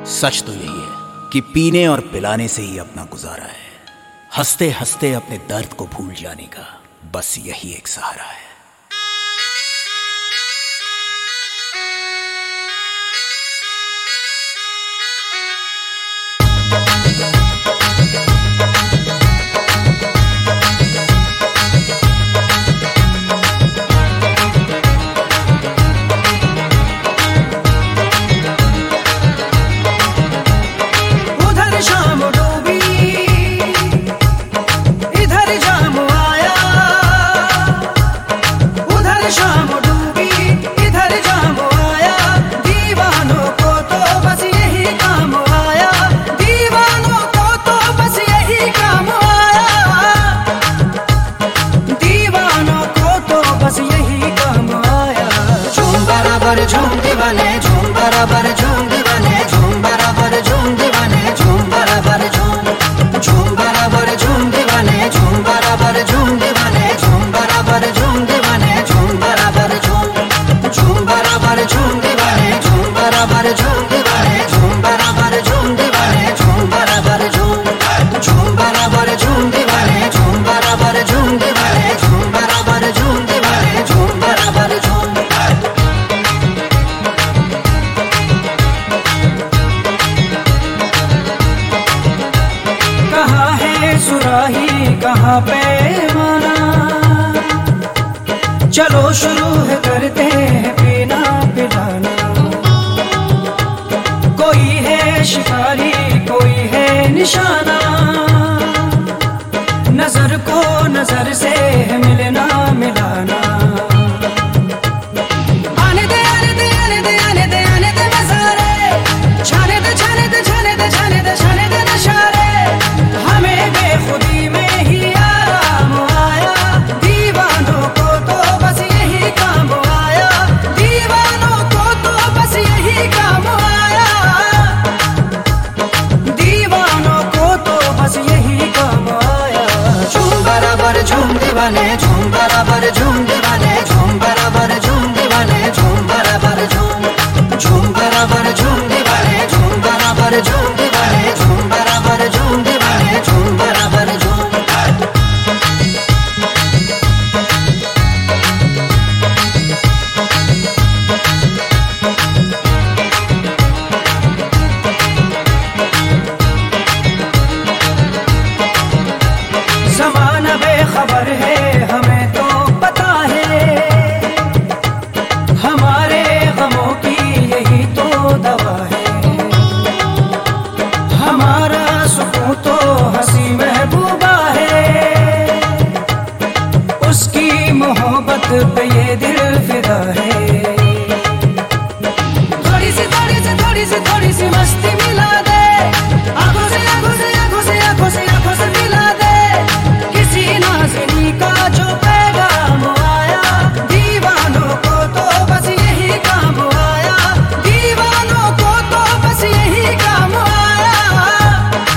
सच तो यही है कि पीने और पिलाने से ही अपना गुजारा है। हंसते हंसते अपने दर्द को भूल जाने का बस यही एक सहारा है। झूम दीवाने झूम बराबर झूम दीवाने झूम बराबर झूम दीवाने झूम बराबर झूम बराबर झूम दीवाने झूम बराबर झूम दीवाने झूम बराबर झूम दीवाने झूम बराबर झूम बराबर झूम दीवाने झूम बराबर झूम दीवाने झूम बराबर झूम दीवाने झूम बराबर झूम बराबर झूम दीवाने झूम बराबर झूम दीवाने झूम बराबर झूम दीवाने झूम बराबर झूम। सुराही कहाँ पे माना, चलो शुरू है करते हैं पीना पिलाना। कोई है शिकारी कोई है निशाना, नजर को नजर से है मिलना मिलाना। आने दे आने दे आने दे आने दे आने दे नजारे, छाने दे छाने दे छाने दे छाने दे छाने दे नशारे। हमें बेखुदी में ही आराम आया, दीवानों को तो बस यही काम आया, दीवानों को तो बस यही काम आया, दीवानों को तो बस यही काम आया। झूम बराबर झूम दीवाने झूम बराबर झूम दीवाने झूम बराबर झूम दीवाने झूम बराबर झूम बराबर झूम दीवाने झूम बराबर झूम दीवाने झूम बराबर झूम दीवाने झूम बराबर झूम। ज़माना बेखबर है हमें तो पता है, हमारे गमों की यही तो दवा है। हमारा सुकून तो हंसी महबूबा है, उसकी मोहब्बत पे ये दिल फिदा है। थोड़ी सी थोड़ी सी थोड़ी सी थोड़ी सी मस्ती मिला दे, आंखों से आंखों से आंखों से आंखों से आंखों से मिला दे, किसी नाज़िनी का जो पैगाम आया, दीवानों को तो बस यही काम आया, दीवानों को तो बस यही काम आया,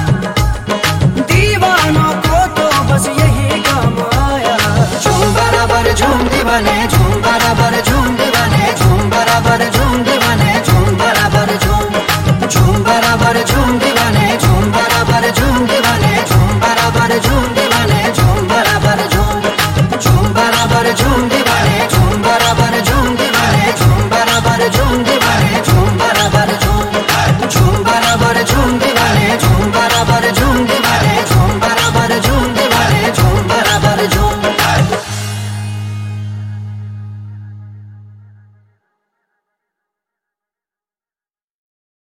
दीवानों को तो बस यही काम आया। झूम बराबर झूम दीवाने झूम बराबर झूम दीवाने झूम बराबर झूम दीवाने झूम बराबर झूम बराबर झूम दीवाने झूम बराबर झूम दीवाने झूम बराबर झूम दीवाने झूम बराबर झूम बराबर झूम दीवाने।